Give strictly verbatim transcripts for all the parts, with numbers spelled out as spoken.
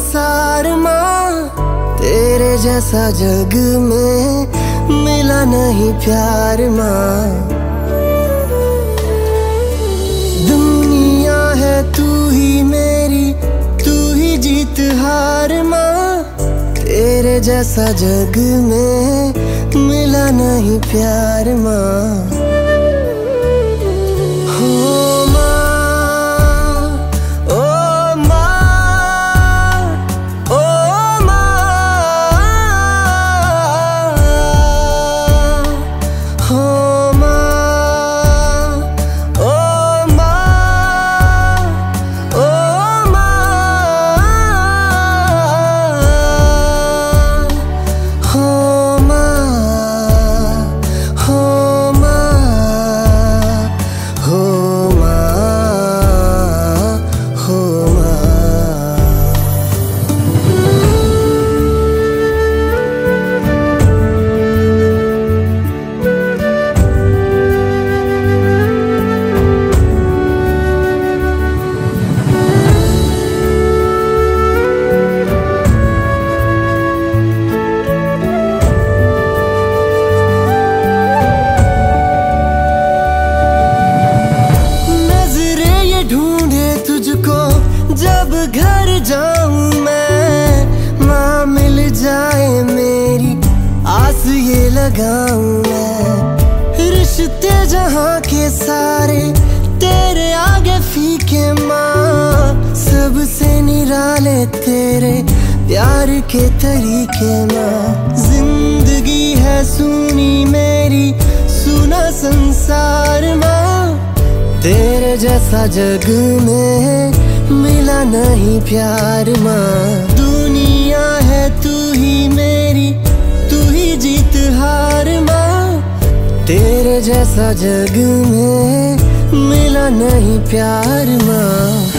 संसार माँ, तेरे जैसा जग में मिला नहीं प्यार माँ। दुनिया है तू ही मेरी, तू ही जीत हार माँ, तेरे जैसा जग में मिला नहीं प्यार माँ। जब घर जाऊं मैं, माँ मिल जाए मेरी आस ये लगाऊं मैं। रिश्ते जहाँ के सारे तेरे आगे फीके माँ, सबसे निराले तेरे प्यार के तरीके माँ। जिंदगी है सुनी मेरी, सुना संसार माँ, तेरे जैसा जग में मिला नहीं प्यार माँ। दुनिया है तू ही मेरी, तू ही जीत हार माँ, तेरे जैसा जग में मिला नहीं प्यार माँ।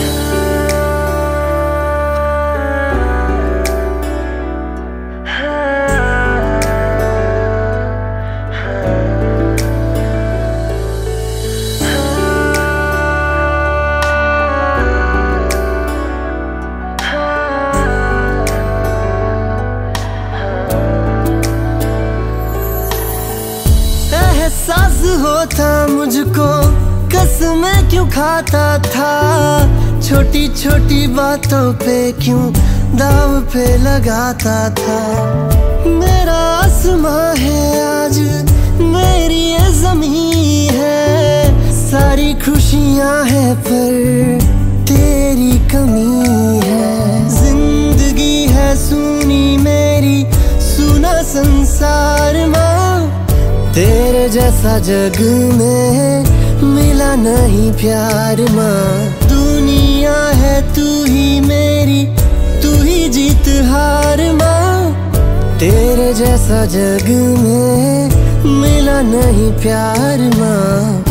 एहसास होता मुझको कसमें क्यों खाता था, छोटी छोटी बातों पे क्यों दाव पे लगाता था। मेरा आसमां है आज, मेरी ये ज़मीं है, सारी खुशियां हैं पर तेरी कमी है। जिंदगी है सुनी मेरी, सुना संसार माँ, तेरे जैसा जग में मिला नहीं प्यार माँ। दुनिया है तू ही मेरी, तू ही जीत हार माँ, तेरे जैसा जग में मिला नहीं प्यार माँ।